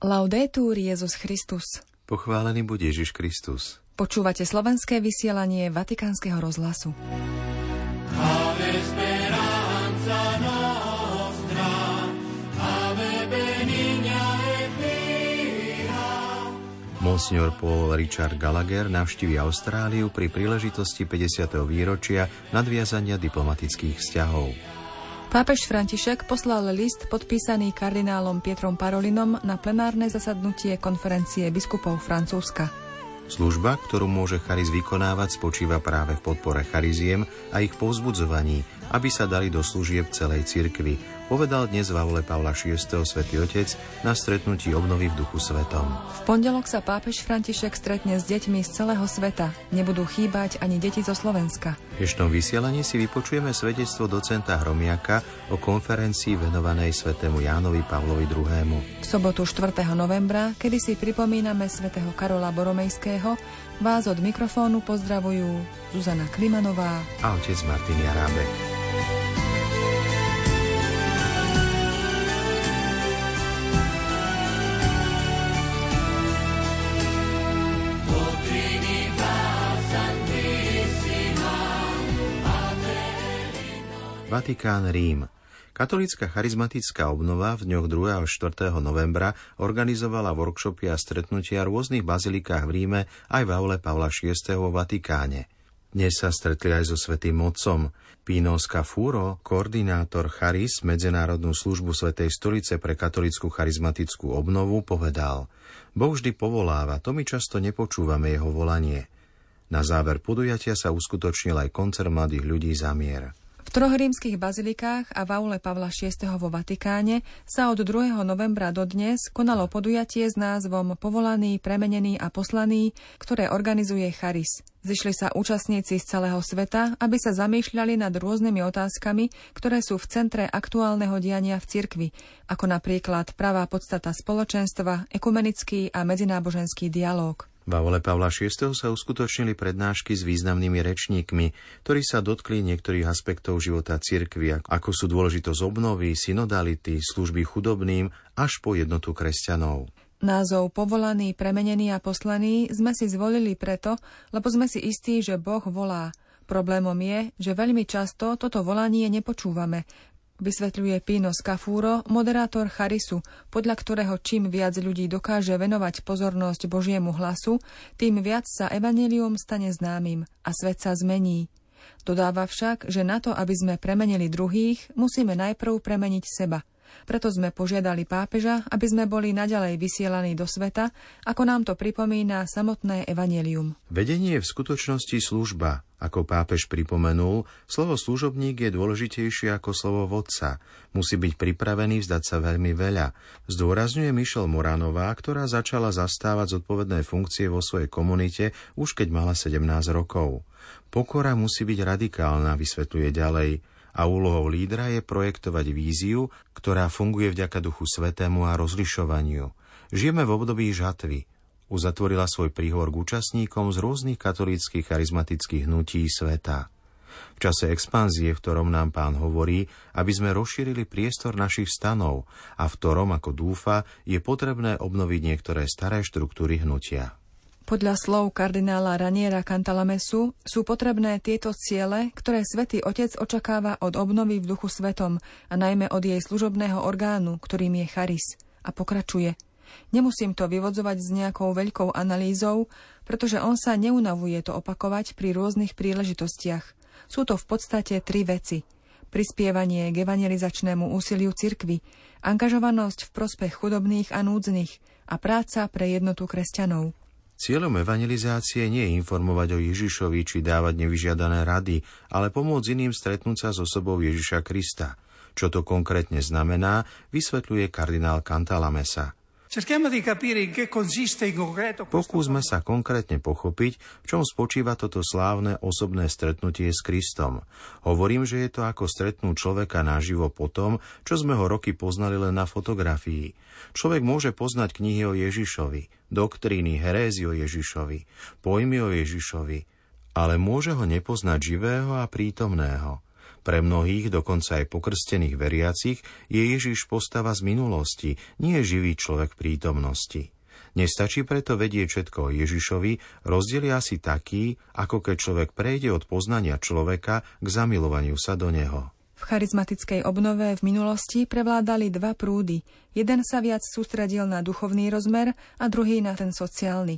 Laudetur Jesus Christus. Pochválený buď Ježiš Kristus. Počúvate slovenské vysielanie Vatikánskeho rozhlasu. Ave speranza nostra, ave benigna et pia. Monsignor Paul Richard Gallagher navštíví Austráliu pri príležitosti 50. výročia nadviazania diplomatických vzťahov. Pápež František poslal list podpísaný kardinálom Pietrom Parolinom na plenárne zasadnutie konferencie biskupov Francúzska. Služba, ktorú môže charis vykonávať, spočíva práve v podpore chariziem a ich povzbudzovaní, aby sa dali do služieb celej cirkvi, povedal dnes v aule Pavla VI. Svätý Otec na stretnutí obnovy v Duchu Svetom. V pondelok sa pápež František stretne s deťmi z celého sveta. Nebudú chýbať ani deti zo Slovenska. V dnešnom vysielaní si vypočujeme svedectvo docenta Hromiaka o konferencii venovanej svätému Jánovi Pavlovi II. V sobotu 4. novembra, kedy si pripomíname svätého Karola Boromejského, vás od mikrofónu pozdravujú Zuzana Klimanová a otec Martin Jarábek. Vatikán, Rím. Katolícka charizmatická obnova v dňoch 2. a 4. novembra organizovala workshopy a stretnutia v rôznych bazilikách v Ríme aj v aule Pavla VI. Vo Vatikáne. Dnes sa stretli aj so svätým otcom. Pino Scafuro, koordinátor Charis, Medzinárodnú službu Svätej stolice pre katolícku charizmatickú obnovu, povedal: Boh vždy povoláva, to my často nepočúvame jeho volanie. Na záver podujatia sa uskutočnil aj koncert mladých ľudí za mier. V 3 rímskych bazilikách a v aule Pavla VI. Vo Vatikáne sa od 2. novembra do dnes konalo podujatie s názvom Povolaný, premenený a poslaný, ktoré organizuje Charis. Zišli sa účastníci z celého sveta, aby sa zamýšľali nad rôznymi otázkami, ktoré sú v centre aktuálneho diania v cirkvi, ako napríklad pravá podstata spoločenstva, ekumenický a medzináboženský dialóg. V aule Pavla VI. Sa uskutočnili prednášky s významnými rečníkmi, ktorí sa dotkli niektorých aspektov života cirkvi, ako sú dôležitosť obnovy, synodality, služby chudobným až po jednotu kresťanov. Názov Povolaný, premenený a poslaný sme si zvolili preto, lebo sme si istí, že Boh volá. Problémom je, že veľmi často toto volanie nepočúvame, vysvetľuje Pino Scafuro, moderátor Charisu, podľa ktorého čím viac ľudí dokáže venovať pozornosť Božiemu hlasu, tým viac sa evanjelium stane známym a svet sa zmení. Dodáva však, že na to, aby sme premenili druhých, musíme najprv premeniť seba. Preto sme požiadali pápeža, aby sme boli naďalej vysielaní do sveta, ako nám to pripomína samotné evanjelium. Vedenie je v skutočnosti služba. Ako pápež pripomenul, slovo služobník je dôležitejšie ako slovo vodca. Musí byť pripravený vzdať sa veľmi veľa. Zdôrazňuje Michelle Moranová, ktorá začala zastávať zodpovedné funkcie vo svojej komunite už keď mala 17 rokov. Pokora musí byť radikálna, vysvetľuje ďalej. A úlohou lídra je projektovať víziu, ktorá funguje vďaka Duchu Svätému a rozlišovaniu. Žijeme v období žatvy. Uzatvorila svoj príhovor k účastníkom z rôznych katolíckych charizmatických hnutí sveta. V čase expanzie, v ktorom nám Pán hovorí, aby sme rozšírili priestor našich stanov a v ktorom, ako dúfa, je potrebné obnoviť niektoré staré štruktúry hnutia. Podľa slov kardinála Raniera Cantalamesu sú potrebné tieto ciele, ktoré Svätý Otec očakáva od obnovy v Duchu Svetom a najmä od jej služobného orgánu, ktorým je Charis. A pokračuje: Nemusím to vyvodzovať s nejakou veľkou analýzou, pretože on sa neunavuje to opakovať pri rôznych príležitostiach. Sú to v podstate 3 veci. Prispievanie k evangelizačnému úsiliu cirkvi, angažovanosť v prospech chudobných a núdznych a práca pre jednotu kresťanov. Cieľom evangelizácie nie je informovať o Ježišovi či dávať nevyžiadané rady, ale pomôcť iným stretnúť sa s osobou Ježiša Krista. Čo to konkrétne znamená, vysvetľuje kardinál Cantalamessa. Pokúsme sa konkrétne pochopiť, v čom spočíva toto slávne osobné stretnutie s Kristom. Hovorím, že je to ako stretnúť človeka naživo po tom, čo sme ho roky poznali len na fotografii. Človek môže poznať knihy o Ježišovi, doktríny, herézy o Ježišovi, pojmy o Ježišovi, ale môže ho nepoznať živého a prítomného. Pre mnohých, dokonca aj pokrstených veriacich, je Ježiš postava z minulosti, nie živý človek prítomnosti. Nestačí preto vedieť všetko o Ježišovi, rozdiel je asi taký, ako keď človek prejde od poznania človeka k zamilovaniu sa do neho. V charizmatickej obnove v minulosti prevládali dva prúdy. Jeden sa viac sústredil na duchovný rozmer a druhý na ten sociálny.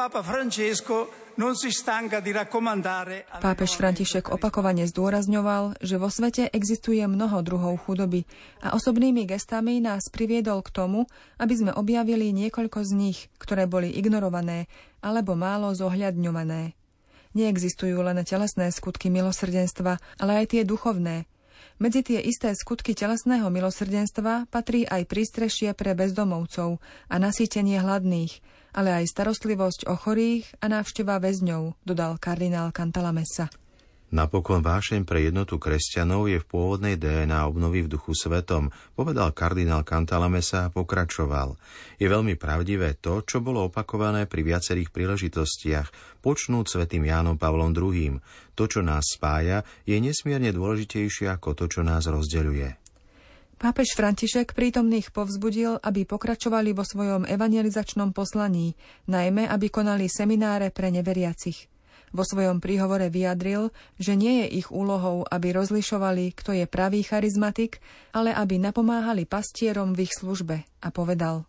Pápež František opakovane zdôrazňoval, že vo svete existuje mnoho druhov chudoby a osobnými gestami nás priviedol k tomu, aby sme objavili niekoľko z nich, ktoré boli ignorované alebo málo zohľadňované. Neexistujú len telesné skutky milosrdenstva, ale aj tie duchovné. Medzi tie isté skutky telesného milosrdenstva patrí aj prístrešie pre bezdomovcov a nasýtenie hladných, ale aj starostlivosť o chorých a návšteva väzňov, dodal kardinál Cantalamessa. Napokon vášeň pre jednotu kresťanov je v pôvodnej DNA obnovy v Duchu Svetom, povedal kardinál Cantalamessa a pokračoval. Je veľmi pravdivé to, čo bolo opakované pri viacerých príležitostiach, počnúť svätým Jánom Pavlom II. To, čo nás spája, je nesmierne dôležitejšie ako to, čo nás rozdeľuje. Pápež František prítomných povzbudil, aby pokračovali vo svojom evangelizačnom poslaní, najmä aby konali semináre pre neveriacich. Vo svojom príhovore vyjadril, že nie je ich úlohou, aby rozlišovali, kto je pravý charizmatik, ale aby napomáhali pastierom v ich službe, a povedal: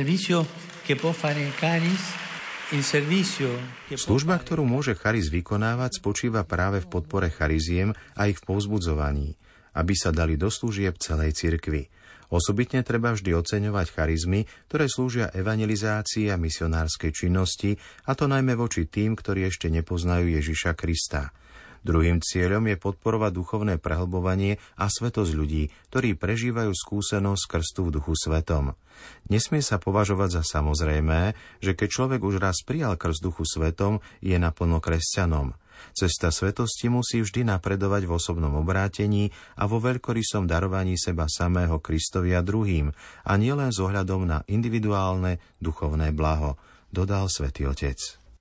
Služba, ktorú môže chariz vykonávať, spočíva práve v podpore chariziem a ich v povzbudzovaní, aby sa dali do služieb celej cirkvi. Osobitne treba vždy oceňovať charizmy, ktoré slúžia evangelizácii a misionárskej činnosti, a to najmä voči tým, ktorí ešte nepoznajú Ježiša Krista. Druhým cieľom je podporovať duchovné prehlbovanie a svetosť ľudí, ktorí prežívajú skúsenosť krstu v Duchu Svetom. Nesmie sa považovať za samozrejmé, že keď človek už raz prijal krst Duchu Svetom, je naplno kresťanom. Cesta svetosti musí vždy napredovať v osobnom obrátení a vo veľkorysom darovaní seba samého Kristovi a druhým, a nielen s ohľadom na individuálne duchovné blaho, dodal Svätý Otec.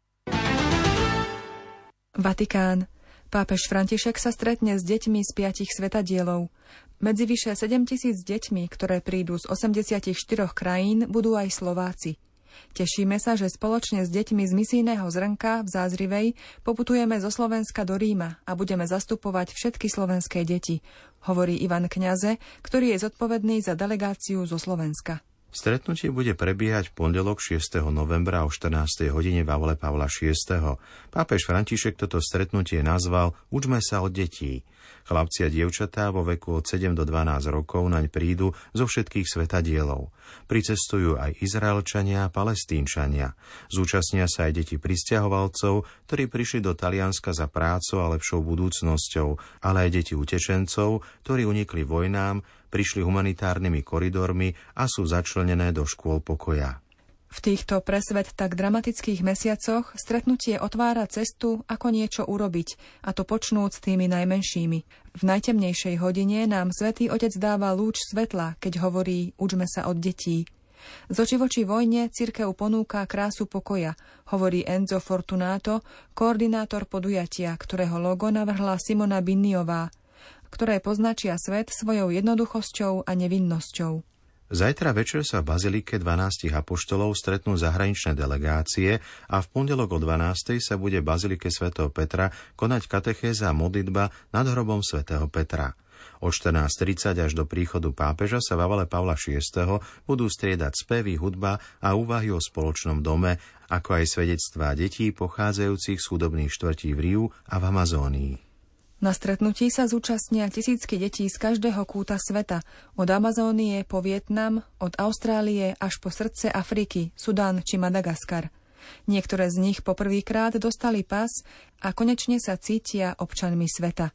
Vatikán. Pápež František sa stretne s deťmi z 5 svetadielov. Medzi vyše 7 000 deťmi, ktoré prídu z 84 krajín, budú aj Slováci. Tešíme sa, že spoločne s deťmi z misijného zrnka v Zázrivej poputujeme zo Slovenska do Ríma a budeme zastupovať všetky slovenské deti, hovorí Ivan Kňaze, ktorý je zodpovedný za delegáciu zo Slovenska. Stretnutie bude prebiehať v pondelok 6. novembra o 14. hodine v aule Pavla VI. Pápež František toto stretnutie nazval Učme sa od detí. Chlapci a dievčatá vo veku od 7 do 12 rokov naň prídu zo všetkých svetadielov. Pricestujú aj Izraelčania a Palestínčania. Zúčastnia sa aj deti prisťahovalcov, ktorí prišli do Talianska za prácou a lepšou budúcnosťou, ale aj deti utečencov, ktorí unikli vojnám, prišli humanitárnymi koridormi a sú začlenené do škôl pokoja. V týchto pre svet tak dramatických mesiacoch stretnutie otvára cestu, ako niečo urobiť, a to počnúc s tými najmenšími. V najtemnejšej hodine nám Svätý Otec dáva lúč svetla, keď hovorí: Učme sa od detí. Z oči voči vojne cirkev ponúka krásu pokoja, hovorí Enzo Fortunato, koordinátor podujatia, ktorého logo navrhla Simona Binniová, ktoré poznačia svet svojou jednoduchosťou a nevinnosťou. Zajtra večer sa v bazilike 12 apoštolov stretnú zahraničné delegácie a v pondelok o 12. sa bude v bazilike svätého Petra konať katechéza a modlitba nad hrobom svätého Petra. Od 14:30 až do príchodu pápeža sa v aule Pavla VI. Budú striedať spevy, hudba a úvahy o spoločnom dome, ako aj svedectvá detí pochádzajúcich z chudobných štvrtí v Riu a v Amazónii. Na stretnutí sa zúčastnia tisícky detí z každého kúta sveta, od Amazónie po Vietnam, od Austrálie až po srdce Afriky, Sudán či Madagaskar. Niektoré z nich poprvýkrát dostali pas a konečne sa cítia občanmi sveta.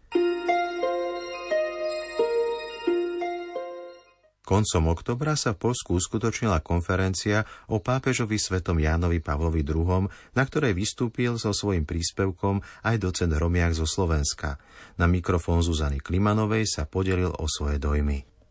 Koncom októbra sa v Poľsku uskutočnila konferencia o pápežovi svätom Jánovi Pavlovi II, na ktorej vystúpil so svojím príspevkom aj docent Hromiak zo Slovenska. Na mikrofón Zuzany Klimanovej sa podelil o svoje dojmy.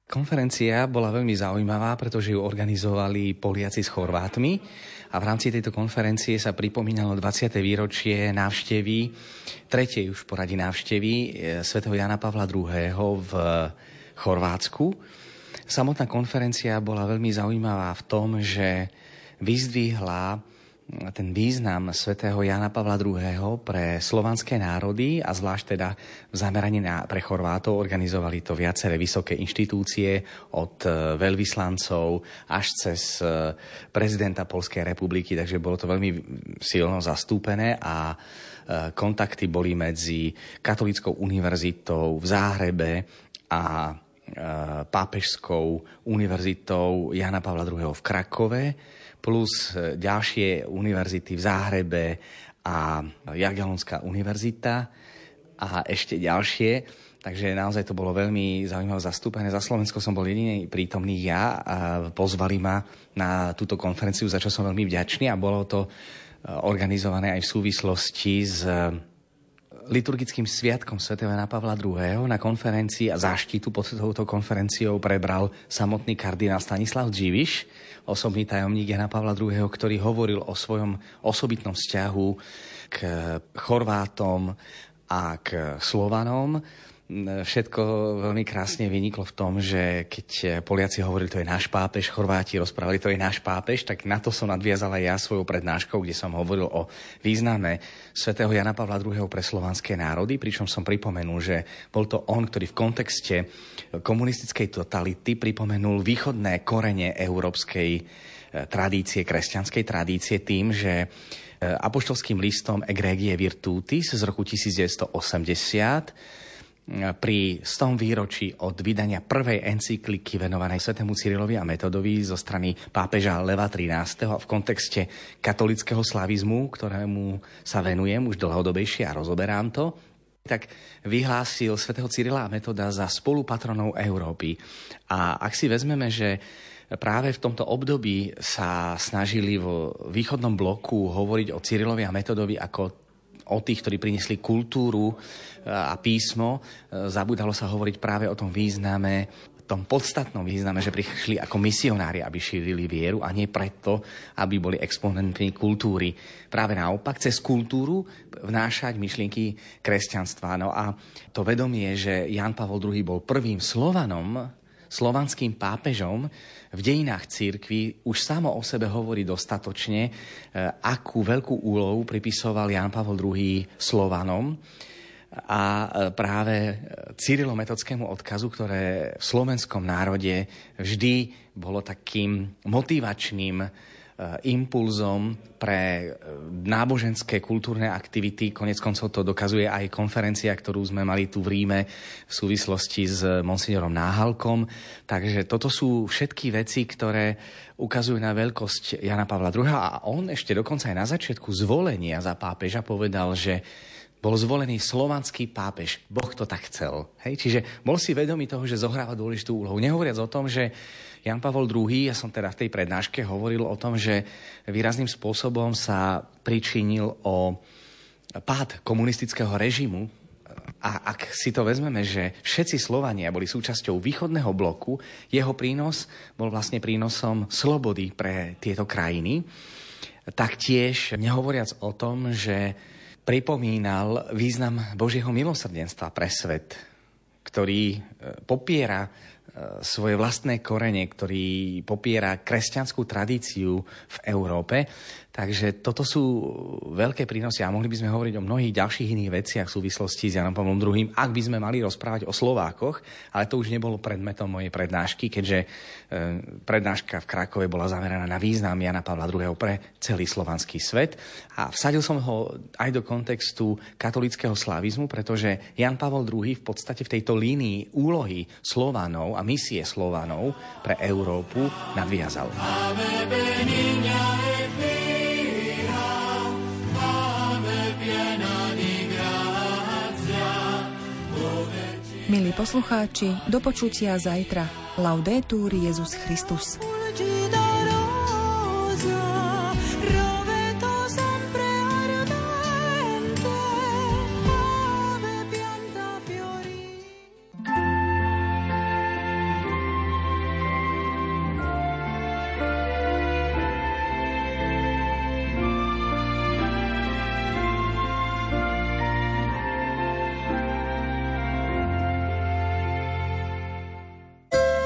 Konferencia bola veľmi zaujímavá, pretože ju organizovali Poliaci s Chorvátmi a v rámci tejto konferencie sa pripomínalo 20. výročie návštevy, tretej už poradí návštevy svätého Jana Pavla II. V Chorvátsku. Samotná konferencia bola veľmi zaujímavá v tom, že vyzdvihla ten význam svätého Jana Pavla II. Pre slovanské národy a zvlášť teda v zameraní pre Chorvátov organizovali to viaceré vysoké inštitúcie od veľvyslancov až cez prezidenta Poľskej republiky, takže bolo to veľmi silno zastúpené a kontakty boli medzi Katolíckou univerzitou v Záhrebe a Pápežskou univerzitou Jana Pavla II. V Krakove, plus ďalšie univerzity v Záhrebe a Jagellonská univerzita a ešte ďalšie. Takže naozaj to bolo veľmi zaujímavé zastúpené. Za Slovensko som bol jediný prítomný ja a pozvali ma na túto konferenciu, za čo som veľmi vďačný a bolo to organizované aj v súvislosti s liturgickým sviatkom svätého Jana Pavla II. Na konferencii a záštitu pod touto konferenciou prebral samotný kardinál Stanislav Dziwisz, osobný tajomník Jana Pavla II., ktorý hovoril o svojom osobitnom vzťahu k Chorvátom a k Slovanom. Všetko veľmi krásne vyniklo v tom, že keď Poliaci hovorili, to je náš pápež, Chorváti rozprávali, to je náš pápež, tak na to som nadviazal aj ja svojou prednáškou, kde som hovoril o význame svätého Jana Pavla II. Pre slovanské národy, pričom som pripomenul, že bol to on, ktorý v kontexte komunistickej totality pripomenul východné korene európskej tradície, kresťanskej tradície tým, že apoštolským listom Egregie Virtutis z roku 1980 pri 100. výročí od vydania prvej encykliky venovanej svätému Cyrilovi a Metodovi zo strany pápeža Leva XIII. A v kontexte katolického slavizmu, ktorému sa venujem už dlhodobejšie a rozoberám to, tak vyhlásil svätého Cyrila a Metoda za spolupatronov Európy. A ak si vezmeme, že práve v tomto období sa snažili vo východnom bloku hovoriť o Cyrilovi a Metodovi ako o tých, ktorí priniesli kultúru a písmo. Zabudalo sa hovoriť práve o tom význame, tom podstatnom význame, že prišli ako misionári, aby šírili vieru a nie preto, aby boli exponentmi kultúry. Práve naopak, cez kultúru vnášať myšlienky kresťanstva. No a to vedomie, že Ján Pavol II bol prvým Slovanom, slovanským pápežom v dejinách cirkvi, už samo o sebe hovorí dostatočne, akú veľkú úlohu pripisoval Ján Pavol II Slovanom a práve cyrilometodskému odkazu, ktoré v slovenskom národe vždy bolo takým motivačným impulzom pre náboženské kultúrne aktivity. Konec koncov to dokazuje aj konferencia, ktorú sme mali tu v Ríme v súvislosti s monsignorom Náhalkom. Takže toto sú všetky veci, ktoré ukazujú na veľkosť Jana Pavla II. A on ešte dokonca aj na začiatku zvolenia za pápeža povedal, že bol zvolený slovanský pápež. Boh to tak chcel. Hej? Čiže bol si vedomý toho, že zohráva dôležitú úlohu. Nehovoriac o tom, že Ján Pavol II, ja som teda v tej prednáške hovoril o tom, že výrazným spôsobom sa pričinil o pád komunistického režimu. A ak si to vezmeme, že všetci Slovania boli súčasťou východného bloku, jeho prínos bol vlastne prínosom slobody pre tieto krajiny. Taktiež nehovoriac o tom, že pripomínal význam Božieho milosrdenstva pre svet, ktorý popiera svoje vlastné korene, ktorý popiera kresťanskú tradíciu v Európe. Takže toto sú veľké prínosy a mohli by sme hovoriť o mnohých ďalších iných veciach v súvislosti s Janom Pavlom II, ak by sme mali rozprávať o Slovákoch, ale to už nebolo predmetom mojej prednášky, keďže prednáška v Krakove bola zameraná na význam Jana Pavla II pre celý slovanský svet. A vsadil som ho aj do kontextu katolického slavizmu, pretože Jan Pavol II v podstate v tejto línii úlohy Slovanov a misie Slovanov pre Európu nadviazal. Milí poslucháči, do počutia zajtra. Laudetur Jesus Christus.